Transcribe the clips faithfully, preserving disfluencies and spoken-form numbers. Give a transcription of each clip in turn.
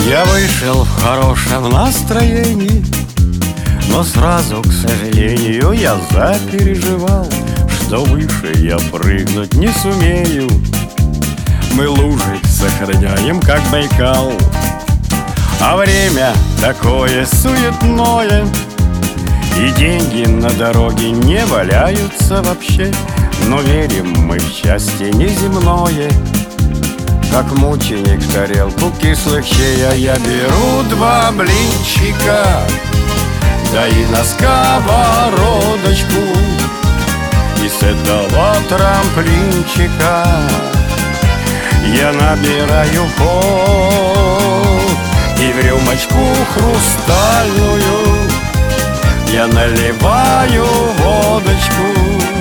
Я вышел в хорошем настроении, но сразу, к сожалению, я запереживал, что выше я прыгнуть не сумею. Мы лужи сохраняем, как Байкал, а время такое суетное, и деньги на дороге не валяются вообще. Но верим мы в счастье неземное, как мученик тарелку кислых щей. А я беру два блинчика, да и на сковородочку, и с этого трамплинчика я набираю ход, и в рюмочку хрустальную я наливаю водочку.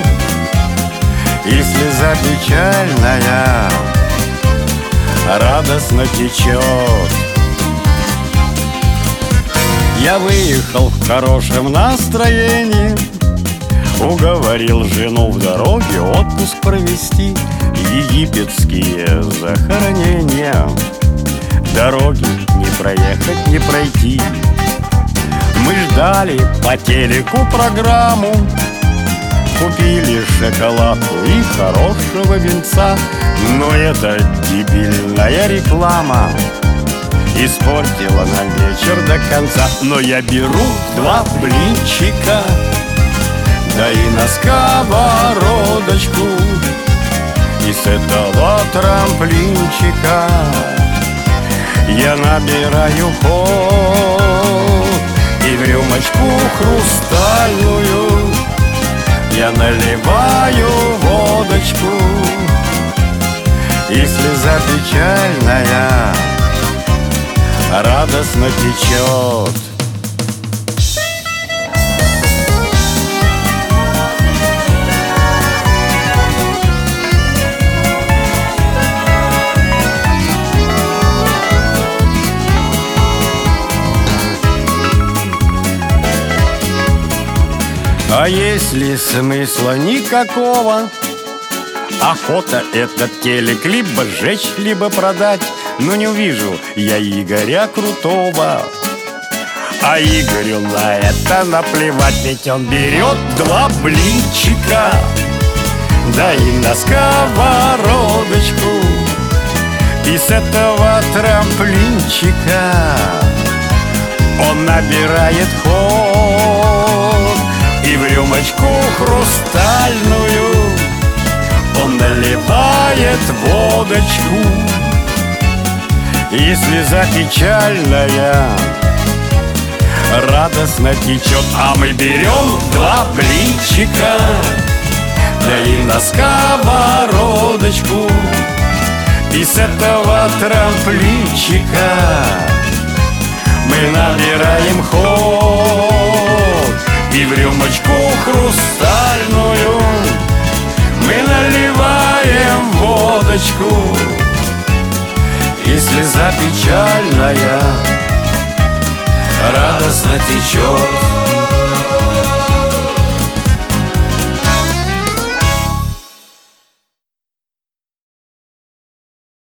И слеза печальная радостно течет. Я выехал в хорошем настроении, уговорил жену в дороге отпуск провести. Египетские захоронения, дороги не проехать, не пройти. Мы ждали по телеку программу, купили шоколадку и хорошего винца. Но эта дебильная реклама испортила нам вечер до конца. Но я беру два блинчика, да и на сковородочку, и с этого трамплинчика я набираю ход, и в рюмочку хрустальную я наливаю водочку. И слеза печальная радостно течет. А если смысла никакого, охота этот телек либо сжечь, либо продать. Но не увижу я Игоря Крутого, а Игорю на это наплевать, ведь он берет два блинчика, да и на сковородочку, и с этого трамплинчика он набирает ход, и в рюмочку хрустальную он наливает водочку. И слеза печальная радостно течет. А мы берем два блинчика, да и на сковородочку, и с этого трамплинчика мы набираем ход, и в рюмочку хрустальную мы наливаем водочку. И слеза печальная радостно течет.